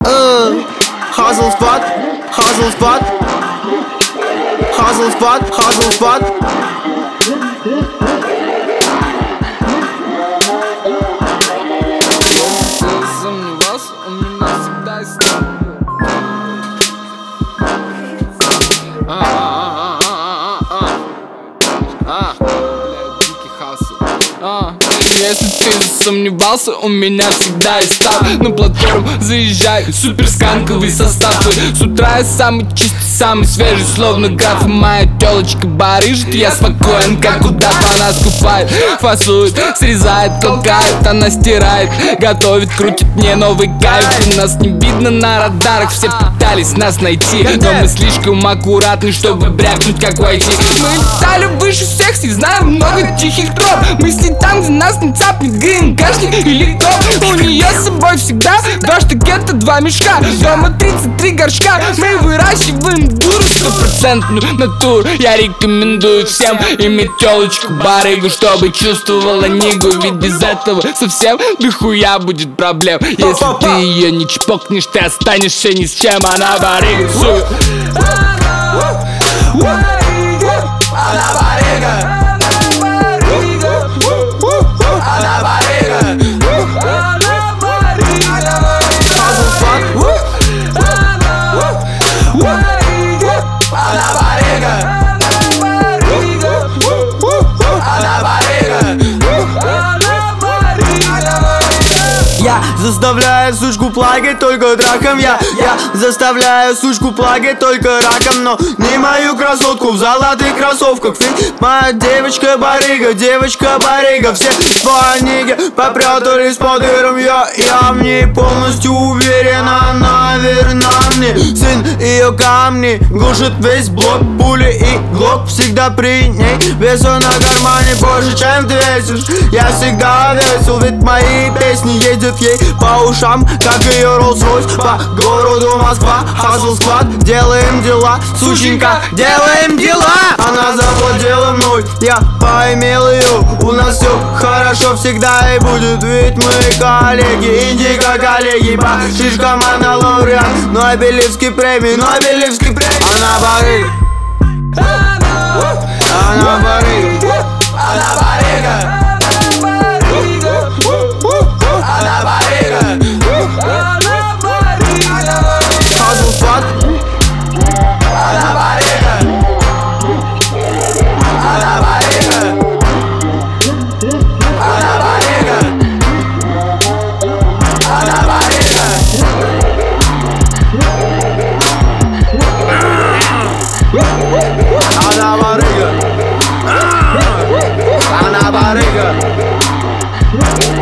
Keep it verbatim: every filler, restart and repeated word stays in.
uh, hustle spot, hustle spot, hustle spot, hustle spot. Сомневался, у меня всегда есть страх. Если ты сомневался, у меня всегда есть став. На платформу заезжай, суперсканковый состав. И с утра я самый чистый, самый свежий, словно граф. Моя телочка барыжит, я спокоен, как удав. Она скупает, фасует, срезает, толкает. Она стирает, готовит, крутит мне новый кайф. И нас не видно на радарах, все пытались нас найти, но мы слишком аккуратны, чтобы брякнуть, как войти. Мы летали выше всех, и знаем много тихих троп. Мы с ней там, где нас не цапнет ГНКшник или топ. У нее с собой всегда два штукета, два мешка. Дома тридцать три горшка. Мы выращиваем дуру, стопроцентную натуру. Я рекомендую всем иметь телочку барыгу, чтобы чувствовала нигу. Ведь без этого совсем дохуя будет проблем. Если ты ее не чпокнешь, ты останешься ни с чем. Она барыга, сука. Она барыга. Я заставляю сучку плакать только драком. Я, я заставляю сучку плакать только раком. Но не мою красотку в золотых кроссовках. Моя девочка барыга, девочка барыга. Все в панике попрятались под дыром. Я, я в ней полностью уверен, она верна мне. Сын ее камни глушит весь блок. Пули и глок всегда при ней. Весу на кармане больше, чем ты весишь. Я всегда весел, ведь мои песни ездят ей по ушам, как ее Rolls-Royce. По городу Москва, hustle squad, делаем дела, сученька, делаем дела. Она завладела мной, я поимел ее. У нас все хорошо всегда и будет, ведь мы коллеги, индиго коллеги. По шишкам она лауреат Нобелевской премии, Нобелевской премии. Она барыга, она барыга, она барыга. Она барыга, она барыга.